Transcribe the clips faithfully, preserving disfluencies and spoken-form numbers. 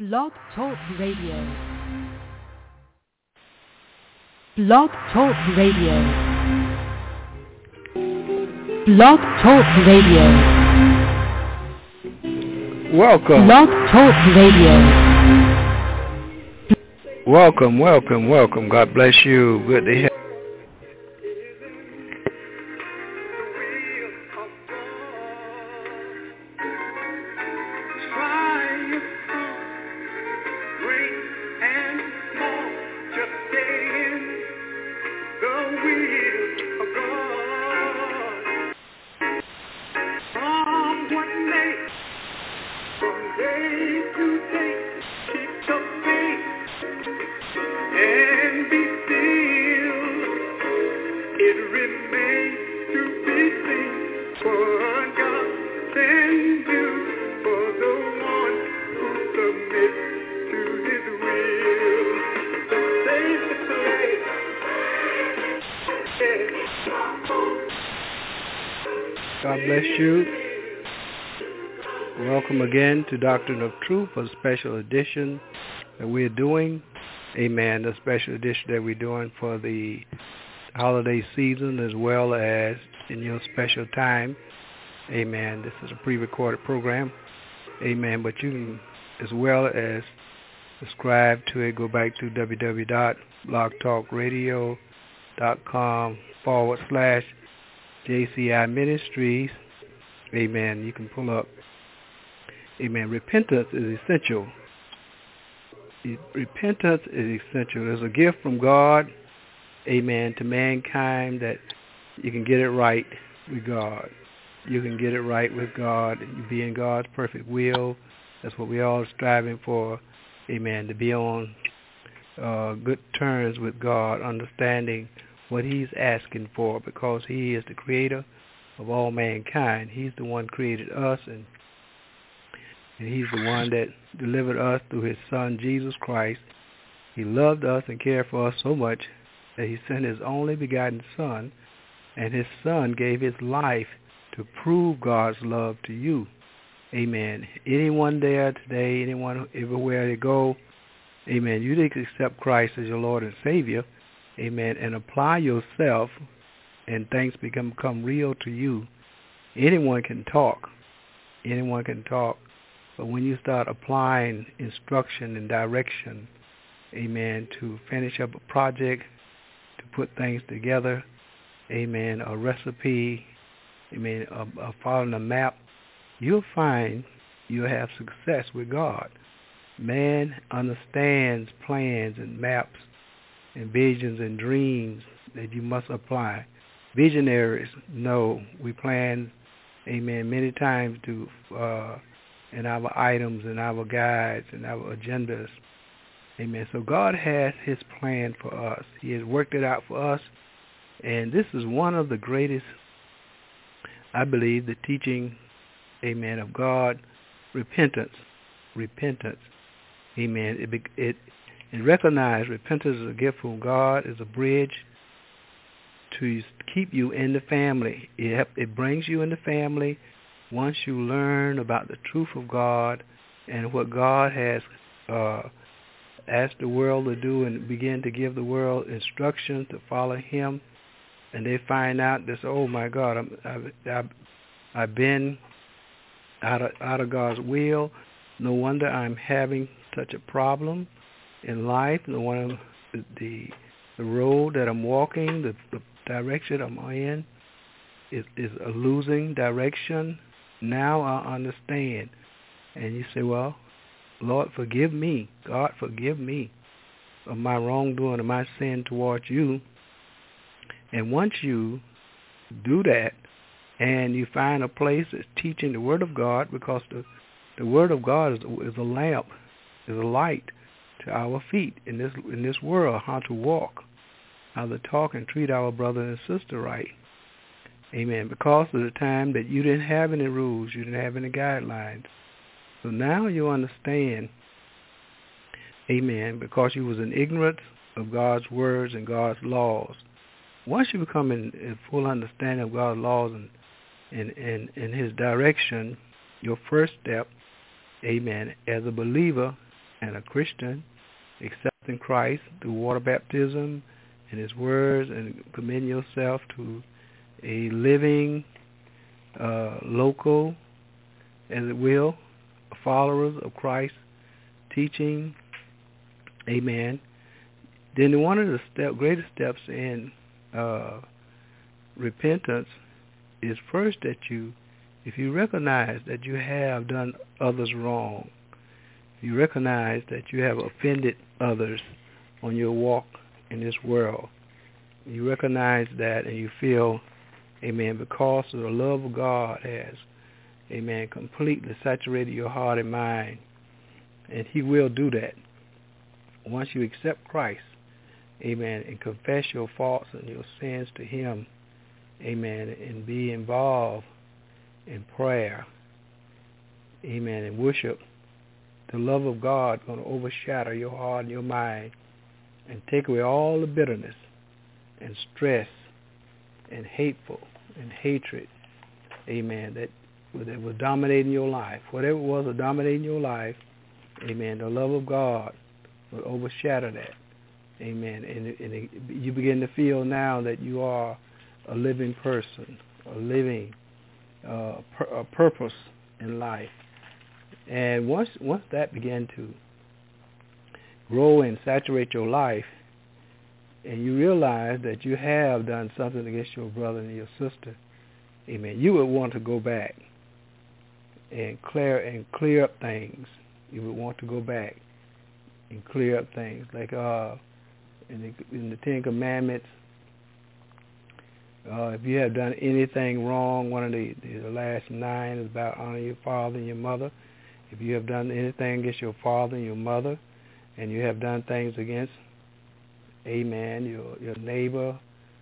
Blog Talk Radio. Blog Talk Radio. Blog Talk Radio. Welcome. Blog Talk Radio. Welcome, welcome, welcome. God bless you. Good to hear. God bless you. Welcome again to Doctrine of Truth, a special edition that we're doing. Amen. The special edition that we're doing for the holiday season as well as in your special time. Amen. This is a pre-recorded program. Amen. But you can, as well as subscribe to it, go back to www.blogtalkradio.com forward slash J C I Ministries. Amen. You can pull up. Amen. Repentance is essential. Repentance is essential. There's a gift from God, amen, to mankind that you can get it right with God. You can get it right with God. You be in God's perfect will. That's what we all are striving for. Amen. To be on uh, good terms with God, understanding what he's asking for, because he is the creator of all mankind. He's the one created us, and and he's the one that delivered us through his son, Jesus Christ. He loved us and cared for us so much that he sent his only begotten son, and his son gave his life to prove God's love to you. Amen. Anyone there today, anyone everywhere they go, amen, you need to accept Christ as your Lord and Savior. Amen. And apply yourself, and things become, become real to you. Anyone can talk. Anyone can talk. But when you start applying instruction and direction, amen, to finish up a project, to put things together, amen, a recipe, amen, a, a following a map, you'll find you'll have success with God. Man understands plans and maps and visions and dreams that you must apply. Visionaries know we plan, amen, many times to uh, in our items and our guides and our agendas. Amen. So God has his plan for us. He has worked it out for us. And this is one of the greatest, I believe, the teaching, amen, of God, repentance. Repentance. Amen. It, it And recognize repentance is a gift from God, is a bridge to keep you in the family. It, it brings you in the family once you learn about the truth of God and what God has uh, asked the world to do, and begin to give the world instructions to follow him. And they find out this, oh my God, I'm, I've, I've, I've been out of, out of God's will. No wonder I'm having such a problem in life. The one, the, the the road that I'm walking, the, the direction I'm in, is is a losing direction. Now I understand. And you say, well, Lord, forgive me. God, forgive me of my wrongdoing, of my sin towards you. And once you do that, and you find a place that's teaching the Word of God, because the the Word of God is, is a lamp, is a light to our feet in this in this world, how to walk, how to talk and treat our brother and sister right. Amen. Because of the time that you didn't have any rules, you didn't have any guidelines. So now you understand, amen, because you was in ignorance of God's words and God's laws. Once you become in, in full understanding of God's laws and in, in, in his direction, your first step, amen, as a believer, and a Christian, accepting Christ through water baptism and his words, and committing yourself to a living, uh, local, as it will, followers of Christ, teaching, amen. Then one of the step, greatest steps in uh, repentance is first that you, if you recognize that you have done others wrong, you recognize that you have offended others on your walk in this world, you recognize that, and you feel, amen, because of the love of God has, amen, completely saturated your heart and mind, and he will do that. Once you accept Christ, amen, and confess your faults and your sins to him, amen, and be involved in prayer, amen, and worship, the love of God is going to overshadow your heart and your mind and take away all the bitterness and stress and hateful and hatred, amen, that, that was dominating your life. Whatever it was that dominating your life, amen, the love of God will overshadow that, amen, and, and it, you begin to feel now that you are a living person, a living uh, pur- a purpose in life. And once once that began to grow and saturate your life, and you realize that you have done something against your brother and your sister, amen, you would want to go back and clear and clear up things. You would want to go back and clear up things. Like uh, in the, in the Ten Commandments, uh, if you have done anything wrong, one of the, the last nine is about honoring your father and your mother. If you have done anything against your father and your mother, and you have done things against, amen, your your neighbor,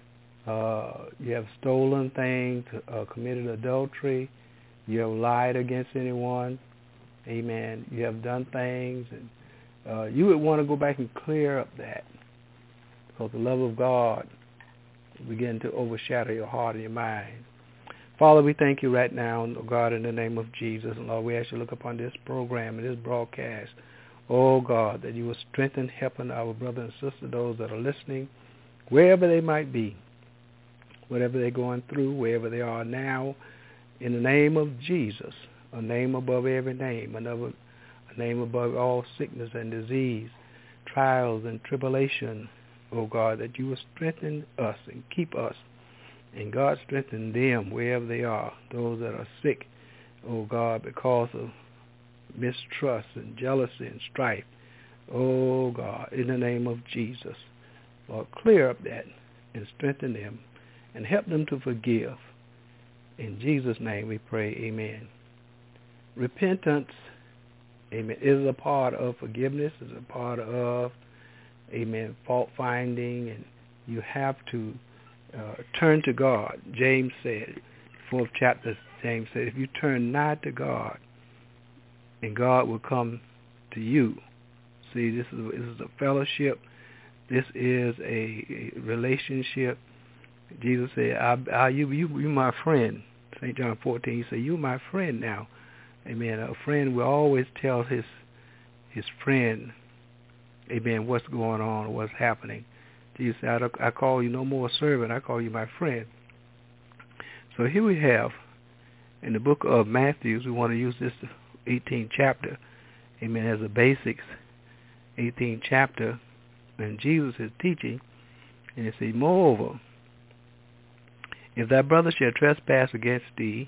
uh, you have stolen things, uh, committed adultery, you have lied against anyone, amen, you have done things, and uh, you would want to go back and clear up that, because the love of God will begin to overshadow your heart and your mind. Father, we thank you right now, God, in the name of Jesus. And Lord, we ask you to look upon this program and this broadcast. Oh, God, that you will strengthen, helping our brother and sister, those that are listening, wherever they might be, whatever they're going through, wherever they are now, in the name of Jesus, a name above every name, another, a name above all sickness and disease, trials and tribulation, oh, God, that you will strengthen us and keep us. And God, strengthen them wherever they are, those that are sick, oh God, because of mistrust and jealousy and strife. Oh God, in the name of Jesus, Lord, clear up that and strengthen them and help them to forgive. In Jesus' name we pray, amen. Repentance, amen, is a part of forgiveness, is a part of, amen, fault finding, and you have to Uh, turn to God. James said, fourth chapter, James said, if you turn nigh to God, and God will come to you. See, this is, this is a fellowship. This is a, a relationship. Jesus said, I, I, you, you, you my friend. Saint John fourteen, he said, you my friend now. Amen. A friend will always tell his his friend, amen, what's going on or what's happening. Jesus said, I, I call you no more a servant, I call you my friend. So here we have, in the book of Matthew, we want to use this eighteenth chapter, amen, as a basics, eighteenth chapter, and Jesus is teaching, and he says, moreover, if thy brother shall trespass against thee,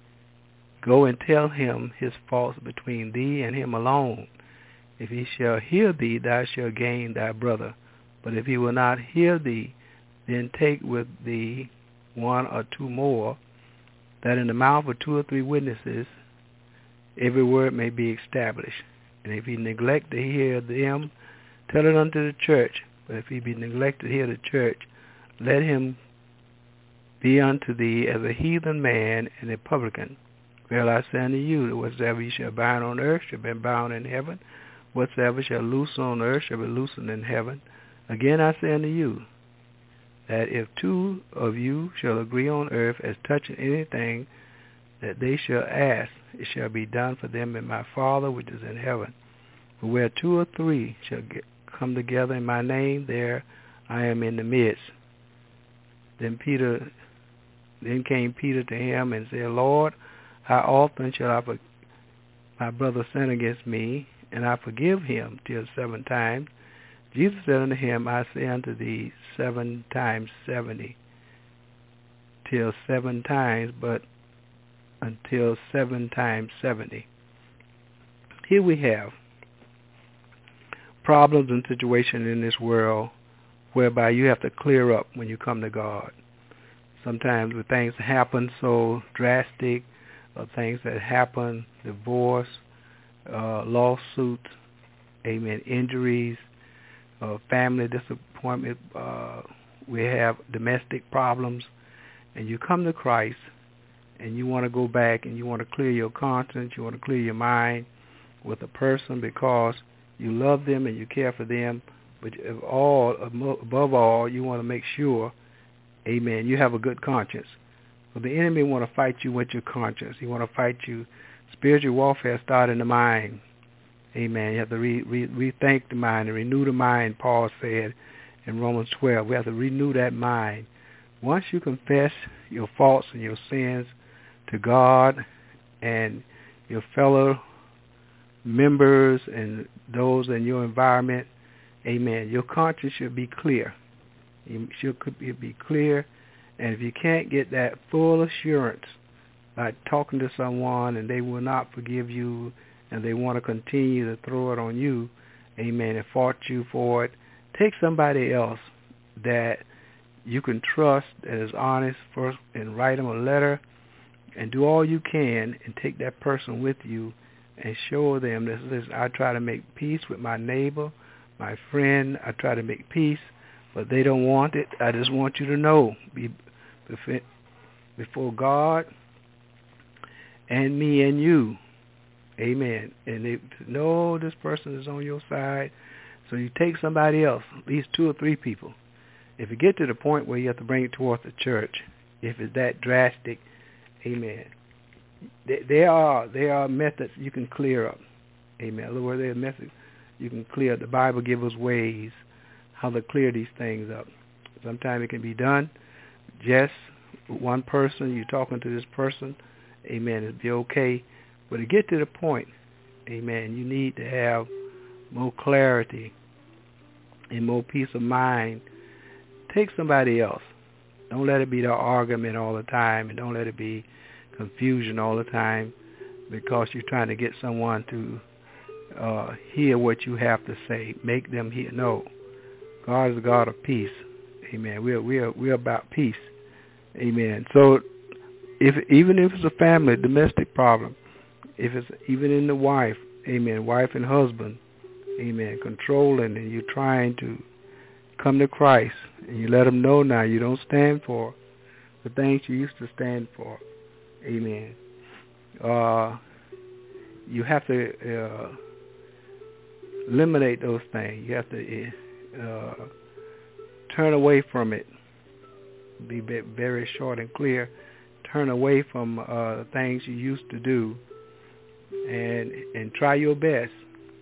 go and tell him his faults between thee and him alone. If he shall hear thee, thou shalt gain thy brother. But if he will not hear thee, then take with thee one or two more, that in the mouth of two or three witnesses every word may be established. And if he neglect to hear them, tell it unto the church. But if he be neglect to hear the church, let him be unto thee as a heathen man and a publican. Well, I say unto you, that whatsoever you shall bind on earth shall be bound in heaven. Whatsoever shall loose on earth shall be loosened in heaven. Again I say unto you, that if two of you shall agree on earth as touching anything that they shall ask, it shall be done for them in my Father which is in heaven. But where two or three shall get, come together in my name, there I am in the midst. Then Peter, then came Peter to him and said, Lord, how often shall I, my brother sin against me, and I forgive him till seven times? Jesus said unto him, I say unto thee, seven times seventy, till seven times, but until seven times seventy. Here we have problems and situations in this world whereby you have to clear up when you come to God. Sometimes when things happen so drastic, or things that happen, divorce, uh, lawsuits, amen, injuries, uh, family disappointment, uh, we have domestic problems, and you come to Christ, and you want to go back, and you want to clear your conscience, you want to clear your mind with a person because you love them and you care for them, but of all, above all, you want to make sure, amen, you have a good conscience. But the enemy want to fight you with your conscience. He want to fight you. Spiritual warfare starts in the mind. Amen. You have to re, re, rethink the mind and renew the mind, Paul said in Romans twelve. We have to renew that mind. Once you confess your faults and your sins to God and your fellow members and those in your environment, amen, your conscience should be clear. You should be clear. And if you can't get that full assurance by talking to someone and they will not forgive you and they want to continue to throw it on you, amen, and fault you for it, take somebody else that you can trust, that is honest first, and write them a letter and do all you can and take that person with you and show them this. this I try to make peace with my neighbor, my friend. I try to make peace, but they don't want it. I just want you to know, be before God and me and you, amen. And they know this person is on your side, so you take somebody else, at least two or three people. If you get to the point where you have to bring it towards the church, if it's that drastic, amen, there are there are methods you can clear up, amen. In other words, there are methods you can clear up. The Bible gives us ways how to clear these things up. Sometimes it can be done just one person, you're talking to this person, amen, it'll be okay. But to get to the point, amen, you need to have more clarity and more peace of mind. Take somebody else. Don't let it be the argument all the time, and don't let it be confusion all the time because you're trying to get someone to uh, hear what you have to say. Make them hear. No. God is a God of peace. Amen. We're we're we're about peace. Amen. So, if even if it's a family domestic problem, if it's even in the wife, amen, wife and husband, amen, controlling, and you're trying to come to Christ, and you let them know now you don't stand for the things you used to stand for, amen. Uh, you have to uh, eliminate those things. You have to uh, turn away from it. Be very short and clear. Turn away from uh, things you used to do, and and try your best.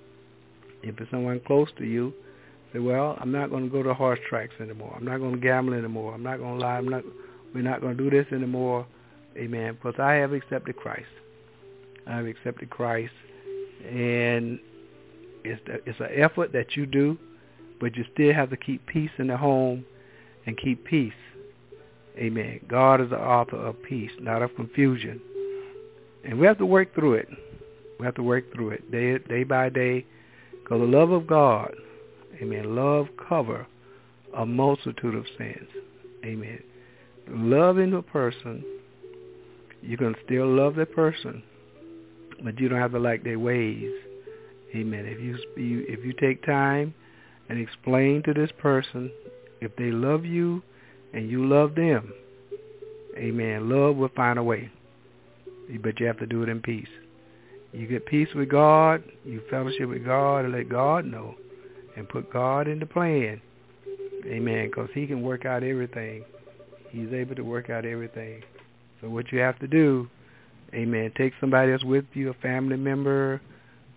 If it's someone close to you, say, "Well, I'm not going to go to horse tracks anymore. I'm not going to gamble anymore. I'm not going to lie. I'm not. We're not going to do this anymore." Amen. Because I have accepted Christ. I have accepted Christ, and it's the, it's an effort that you do, but you still have to keep peace in the home and keep peace. Amen. God is the author of peace, not of confusion. And we have to work through it. We have to work through it day, day by day, because the love of God, amen, love cover a multitude of sins. Amen. Loving a person, you can still love that person, but you don't have to like their ways. Amen. If you if you take time and explain to this person, if they love you and you love them, amen, love will find a way. But you have to do it in peace. You get peace with God, you fellowship with God, and let God know, and put God in the plan. Amen, because he can work out everything. He's able to work out everything. So what you have to do, amen, take somebody else with you, a family member,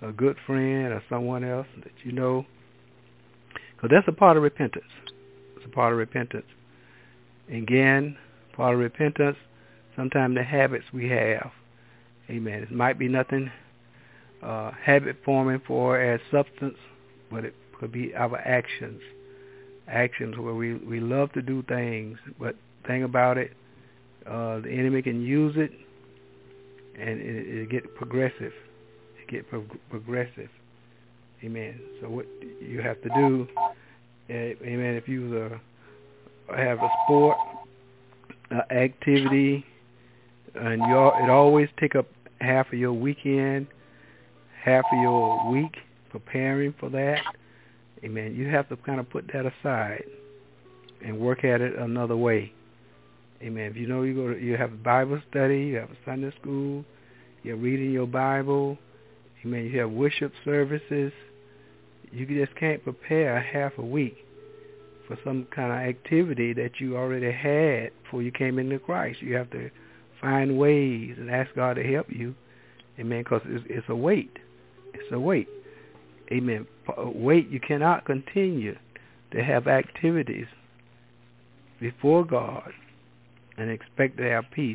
a good friend or someone else that you know. Because that's a part of repentance. It's a part of repentance. Again, part of repentance, sometimes the habits we have. Amen. It might be nothing uh, habit forming for as substance, but it could be our actions. Actions where we, we love to do things, but thing about it, uh, the enemy can use it, and it, it get progressive. It get pro- progressive. Amen. So what you have to do, uh, amen, if you uh, have a sport, uh, activity, and you it always take up half of your weekend, half of your week preparing for that. Amen. You have to kind of put that aside and work at it another way. Amen. If you know you go to, you have a Bible study, you have a Sunday school, you're reading your Bible. Amen. You have worship services. You just can't prepare half a week for some kind of activity that you already had before you came into Christ. You have to find ways and ask God to help you. Amen. Because it's, it's a weight. It's a weight. Amen. Wait, you cannot continue to have activities before God and expect to have peace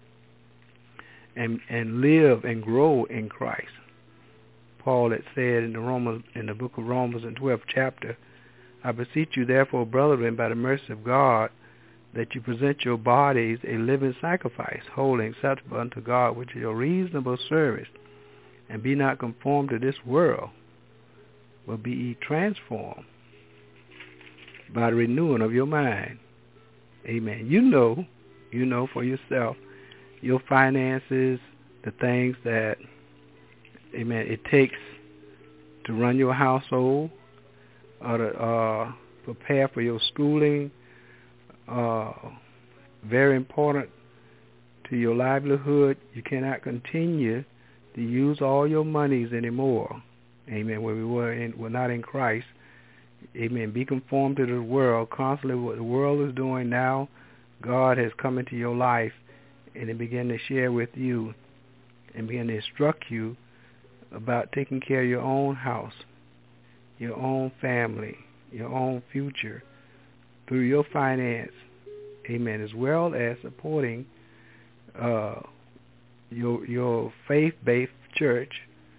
and and live and grow in Christ. Paul had said in the Romans in the book of Romans in the twelfth chapter, I beseech you therefore, brethren, by the mercy of God, that you present your bodies a living sacrifice, holy and acceptable unto God, which is your reasonable service, and be not conformed to this world, but be ye transformed by the renewing of your mind. Amen. You know, you know for yourself, your finances, the things that, amen, it takes to run your household, or to uh, prepare for your schooling, uh, very important to your livelihood. You cannot continue to use all your monies anymore. Amen. Where we were in, we're not in Christ. Amen. Be conformed to the world. Constantly what the world is doing now, God has come into your life and it began to share with you and begin to instruct you about taking care of your own house, your own family, your own future through your finance. Amen. As well as supporting uh, your your faith-based church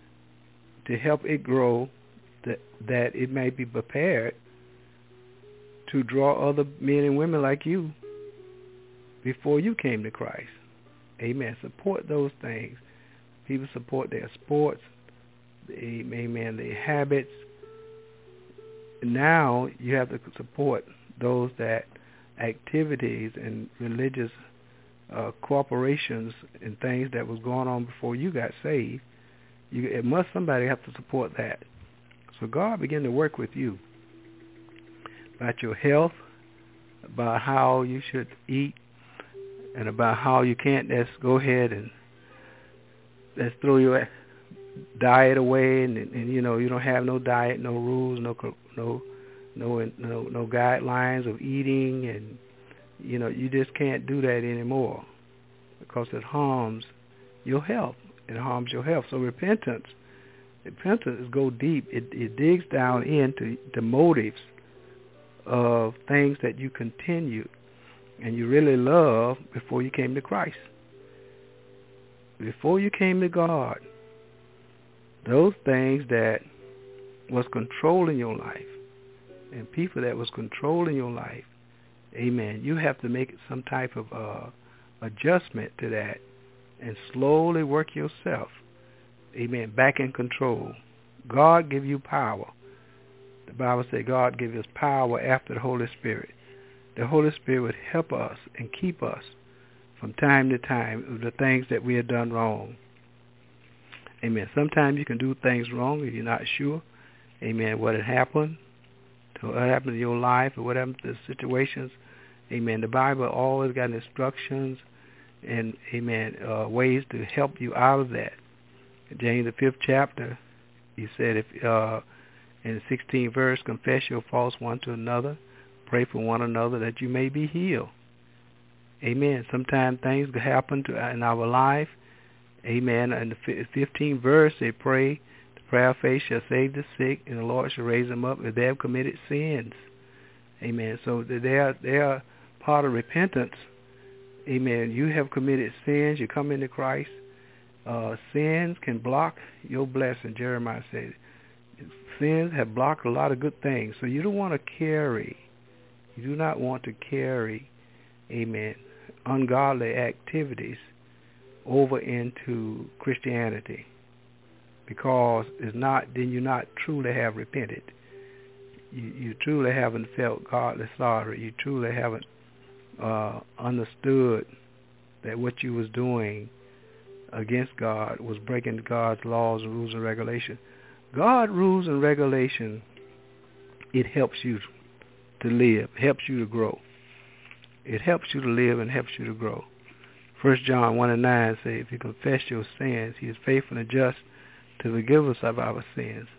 to help it grow, that that it may be prepared to draw other men and women like you before you came to Christ. Amen. Support those things. People support their sports, amen, their habits. Now you have to support those that activities and religious uh, corporations and things that was going on before you got saved. You, it must somebody have to support that. So God began to work with you about your health, about how you should eat, and about how you can't just go ahead and let's throw your diet away, and, and you know you don't have no diet, no rules, no no no no no guidelines of eating, and you know you just can't do that anymore because it harms your health. It harms your health. So repentance, repentance is go deep. It, it digs down into the motives of things that you continue and you really love before you came to Christ. Before you came to God, those things that was controlling your life and people that was controlling your life, amen, you have to make some type of uh, adjustment to that and slowly work yourself, amen, back in control. God give you power. The Bible says God gives us power after the Holy Spirit. The Holy Spirit would help us and keep us from time to time of the things that we have done wrong. Amen. Sometimes you can do things wrong if you're not sure, amen, what had happened, to what happened in your life or what happened to the situations. Amen. The Bible always got instructions and, amen, uh, ways to help you out of that. In James the fifth chapter, he said, if uh, in the sixteenth verse, confess your faults one to another, pray for one another that you may be healed. Amen. Sometimes things happen to in our life. Amen. In the fifteenth verse, they pray to Prayer of faith shall save the sick, and the Lord shall raise them up if they have committed sins. Amen. So they are, they are part of repentance. Amen. You have committed sins. You come into Christ. Uh, sins can block your blessing, Jeremiah said. Sins have blocked a lot of good things. So you don't want to carry, you do not want to carry, amen, ungodly activities over into Christianity, because it's not, then you not truly have repented. You, you truly haven't felt godly sorrow. You truly haven't uh, understood that what you was doing against God was breaking God's laws and rules and regulations. God rules and regulation, it helps you to live, helps you to grow. It helps you to live and helps you to grow. First John one and nine says, if you confess your sins, he is faithful and just to forgive us of our sins.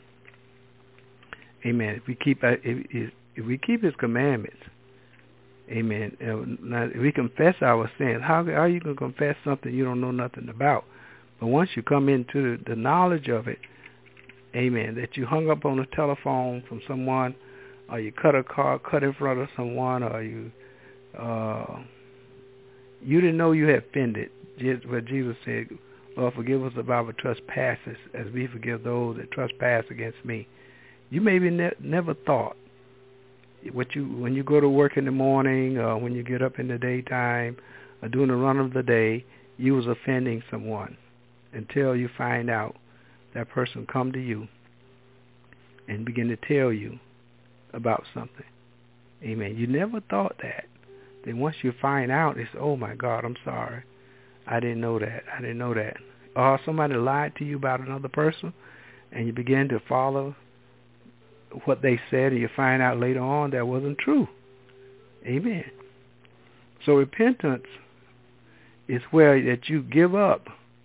Amen. If we keep if, if we keep his commandments, amen. Now, if we confess our sins, how, how are you going to confess something you don't know nothing about? But once you come into the knowledge of it, amen, that you hung up on the telephone from someone, or you cut a car, cut in front of someone, or you uh, you didn't know you had offended. What Jesus said, Lord, forgive us of our trespasses as we forgive those that trespass against me. You maybe ne- never thought what you when you go to work in the morning, or when you get up in the daytime, or during the run of the day, you was offending someone, until you find out that person come to you and begin to tell you about something. Amen. You never thought that. Then once you find out, it's, oh my God, I'm sorry. I didn't know that. I didn't know that. Or somebody lied to you about another person, and you begin to follow what they said, and you find out later on that wasn't true. Amen. So repentance is where that you give up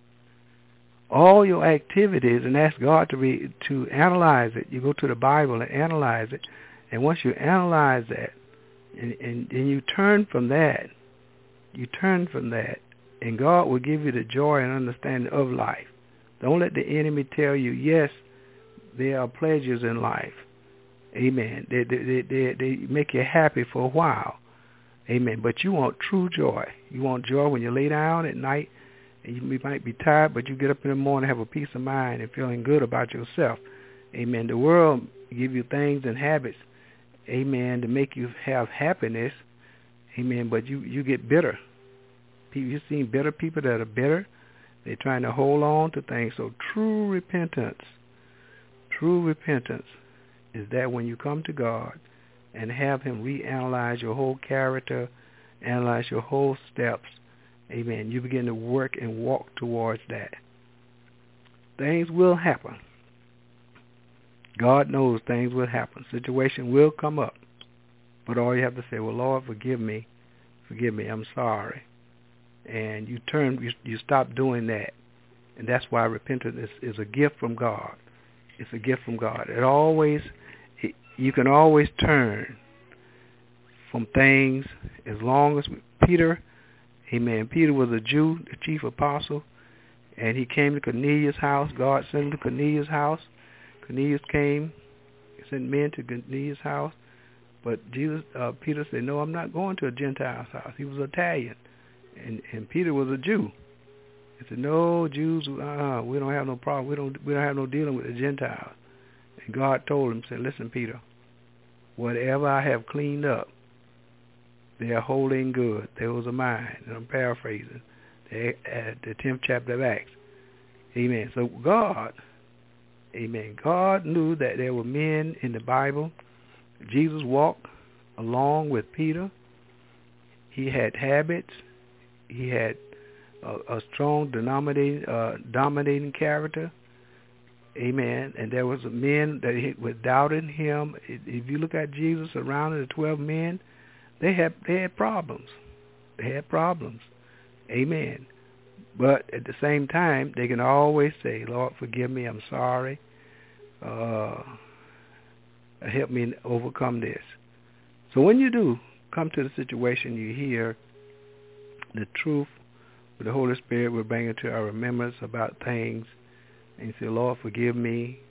all your activities and ask God to be, to analyze it. You go to the Bible and analyze it. And once you analyze that, and, and, and you turn from that, you turn from that, and God will give you the joy and understanding of life. Don't let the enemy tell you, yes, there are pleasures in life. Amen. They, they, they, they make you happy for a while. Amen. But you want true joy. You want joy when you lay down at night, and you might be tired, but you get up in the morning, have a peace of mind, and feeling good about yourself. Amen. The world give you things and habits, amen, to make you have happiness. Amen. But you, you get bitter. You've seen bitter people that are bitter. They're trying to hold on to things. So true repentance, true repentance is that when you come to God and have him reanalyze your whole character, analyze your whole steps, amen, you begin to work and walk towards that. Things will happen. God knows things will happen. Situation will come up. But all you have to say, well, Lord, forgive me. Forgive me. I'm sorry. And you turn, you, you stop doing that. And that's why repentance is, is a gift from God. It's a gift from God. It always, it, you can always turn from things as long as Peter, amen, Peter was a Jew, the chief apostle, and he came to Cornelius' house. God sent him to Cornelius' house. Cornelius came, sent men to Cornelius' house. But Jesus, uh, Peter said, no, I'm not going to a Gentile's house. He was Italian, and, and Peter was a Jew. He said, no, Jews, uh, we don't have no problem. We don't, we don't have no dealing with the Gentiles. And God told him, said, listen, Peter, whatever I have cleaned up, they are holy and good. They was of mine. And I'm paraphrasing. They, at the tenth chapter of Acts. Amen. So God, amen, God knew that there were men in the Bible. Jesus walked along with Peter. He had habits. He had a, a strong dominating, uh, dominating character. Amen. And there was men that were doubting him. If you look at Jesus surrounding the twelve men, they had they had problems. They had problems. Amen. But at the same time, they can always say, Lord, forgive me. I'm sorry. Uh, help me overcome this. So when you do come to the situation, you hear the truth, the Holy Spirit will bring it to our remembrance about things, and you say, Lord, forgive me.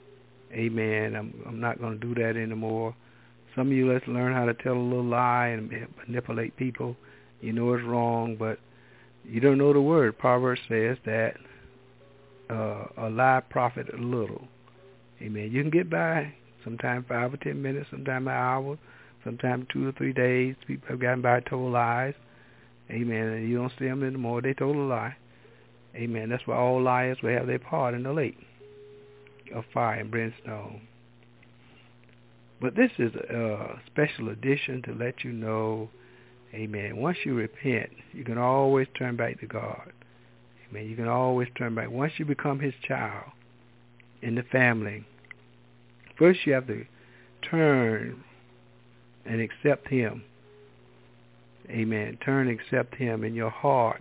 Amen. I'm, I'm not going to do that anymore. Some of you, let's learn how to tell a little lie and manipulate people. You know it's wrong, but you don't know the word. Proverbs says that uh, a lie profit a little. Amen. You can get by sometimes five or ten minutes, sometimes an hour, sometimes two or three days. People have gotten by told lies. Amen. And you don't see them anymore. They told a lie. Amen. That's why all liars will have their part in the lake of fire and brimstone. But this is a special edition to let you know, amen, once you repent, you can always turn back to God. Amen. You can always turn back. Once you become his child in the family, first you have to turn and accept him. Amen. Turn and accept him in your heart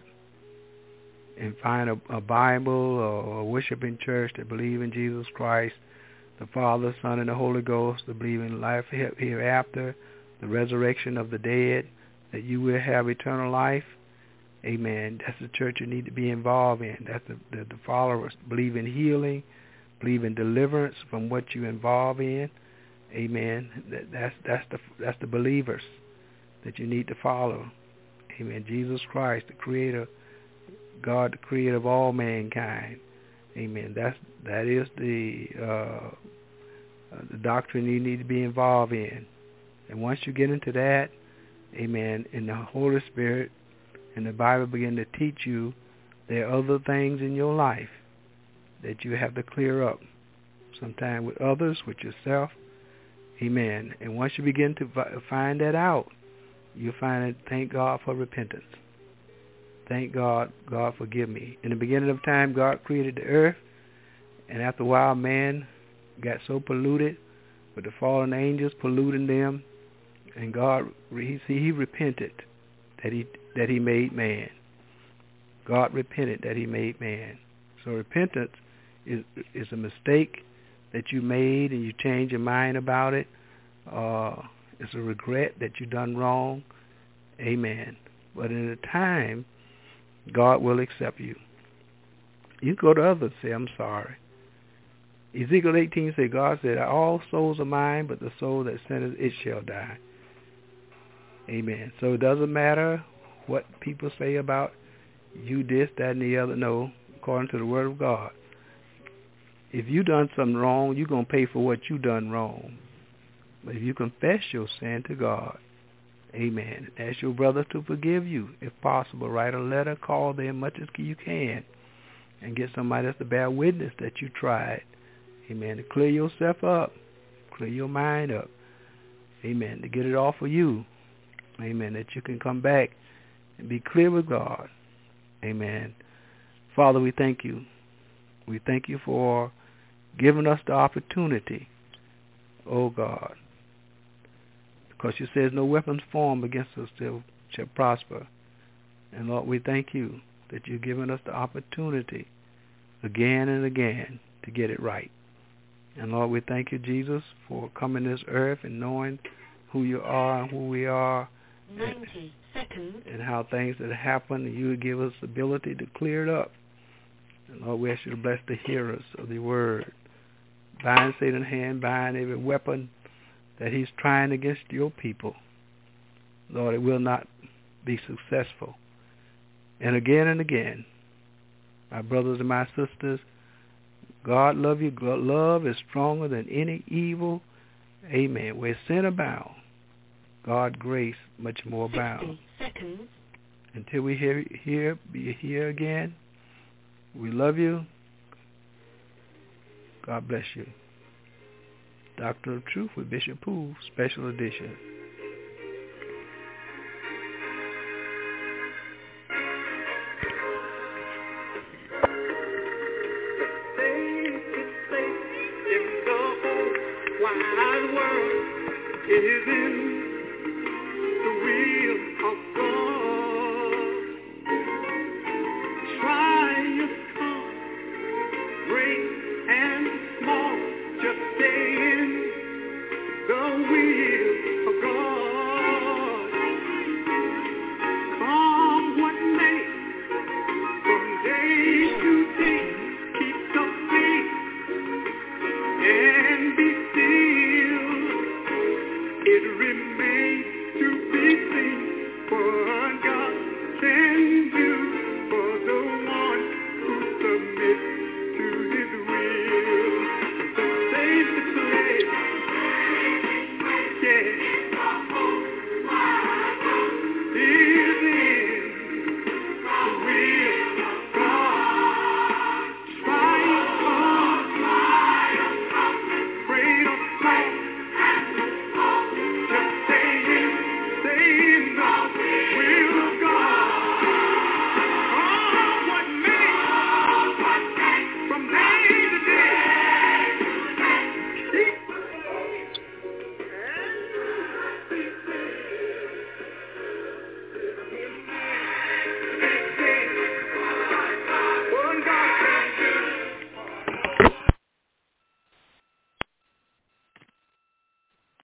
and find a, a Bible or a worshiping church that believe in Jesus Christ, the Father, Son, and the Holy Ghost, to believe in life hereafter, the resurrection of the dead, that you will have eternal life. Amen. That's the church you need to be involved in. That's the, the, the followers. Believe in healing, believe in deliverance from what you involve in. Amen. That, that's that's the that's the believers that you need to follow. Amen. Jesus Christ, the Creator, God, the Creator of all mankind. Amen. That's that is the uh, the doctrine you need to be involved in. And once you get into that, amen, and the Holy Spirit and the Bible begin to teach you, there are other things in your life that you have to clear up. Sometimes with others, with yourself. Amen. And once you begin to find that out, you find it. Thank God for repentance. Thank God, God forgive me. In the beginning of time, God created the earth, and after a while, man got so polluted with the fallen angels polluting them, and God, he, he repented that he that he made man. God repented that he made man. So repentance is is a mistake that you made, and you change your mind about it. Uh, it's a regret that you done wrong. Amen. But in a time, God will accept you. You go to others and say, I'm sorry. Ezekiel eighteen says, God said, all souls are mine, but the soul that sinneth, it shall die. Amen. So it doesn't matter what people say about you, this, that, and the other. No, according to the word of God. If you done something wrong, you're going to pay for what you done wrong. But if you confess your sin to God, amen, ask your brother to forgive you. If possible, write a letter, call them much as you can, and get somebody else to bear witness that you tried. Amen. To clear yourself up, clear your mind up. Amen. To get it off of you. Amen. That you can come back and be clear with God. Amen. Father, we thank you. We thank you for giving us the opportunity, oh God, because you says no weapons formed against us shall, shall prosper. And Lord, we thank you that you've given us the opportunity again and again to get it right. And Lord, we thank you, Jesus, for coming to this earth and knowing who you are and who we are. ninety seconds. And how things that happen, you would give us the ability to clear it up. And Lord, we ask you to bless the hearers of the word. Bind Satan's hand, bind every weapon that he's trying against your people. Lord, it will not be successful. And again and again, my brothers and my sisters, God love you. God, love is stronger than any evil. Amen. Where sin abound, God grace much more abound. Seconds. Until we hear, hear, be here again, we love you. God bless you. Doctor of Truth with Bishop Poole, special edition. Yeah. way.